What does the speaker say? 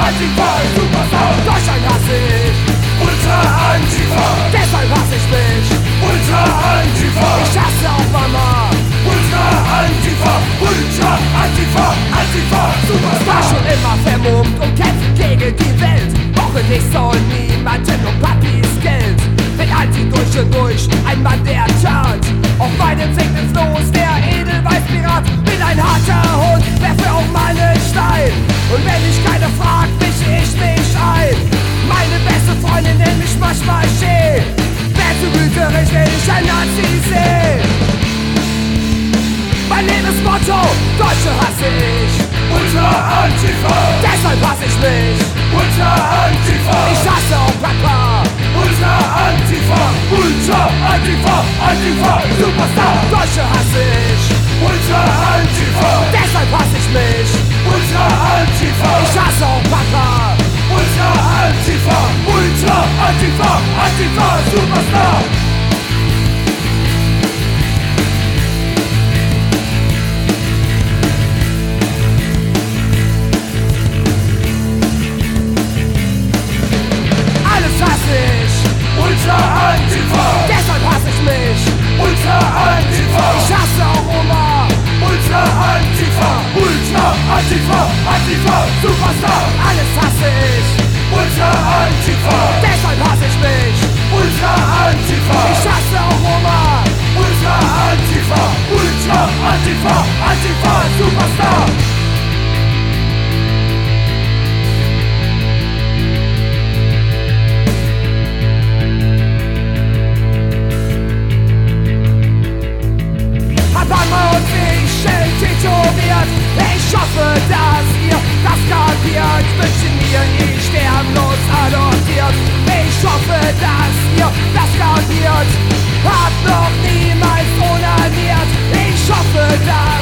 Antifa, Superstar. Deutschland hasse ich, Ultra Antifa, deshalb hasse ich mich. Ultra Antifa, Ich hasse auch Mama. Ultra Antifa, Ultra Antifa, Antifa, War Superstar. schon immer vermummt und kämpft gegen die Welt. Brauche nicht so niemanden um Papis Geld. Bin anti durch und durch, ein Mann der Tat. Auf meinem Segenslos, der Edelweißpirat. Bin ein harter Hund, werfe auch mal nen Stein. Und wenn mich keiner fragt, mische ich mich ein. Meine beste Freundin nennt mich manchmal Schee. Wer zu güterig, will ich ein Nazi sehen. Mein Lebensmotto, Deutsche hasse ich. Ultra Antifa, Deshalb hasse ich mich. Ultra Antifa, Ich hasse auch Papa. Ultra Antifa, Ultra Antifa, Antifa, Superstar. Deutsche hasse ich. Ultra Antifa, Deshalb hasse ich mich. Ultra Antifa, Ich hasse auch Papa. Ultra Antifa, Ultra Antifa, Antifa, Superstar. Alles hasse ich. Ultra Antifa, Deshalb hasse ich mich. Ultra Antifa, Ich hasse auch Oma. Ultra Antifa, Ultra Antifa, Antifa, Superstar. Alles hasse ich. Ultra Antifa, Deshalb hasse ich mich. Ultra Antifa, Ich hasse auch Oma. Ultra Antifa, Ultra Antifa, Antifa, Superstar. Hab Hammer und Schild tätowiert. Ich hoffe, dass ihr das kapiert. Wünsche mir nie sterbenlos adoptiert. Ich hoffe, dass ihr das kapiert. Hab noch niemals onaniert. Ich hoffe, dass